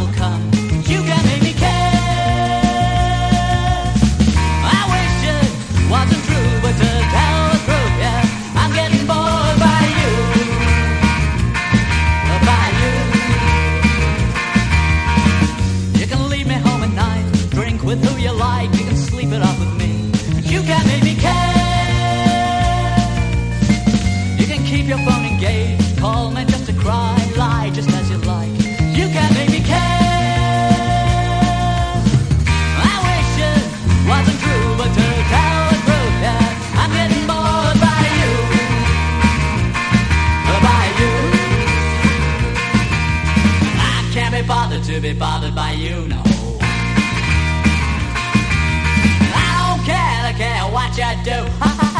will come. You can make me care. I wish it wasn't true, but to tell the truth, yeah, I'm getting bored by you. By you. You can leave me home at night, drink with who you like, you can sleep it off with me. You can make me care. You can keep your phone engaged, call me just to cry, lie just as you like. You can make me care. I wish it wasn't true, but to tell the truth, yeah, I'm getting bored by you. By you. I can't be bothered to be bothered by you, no. I don't care what you do.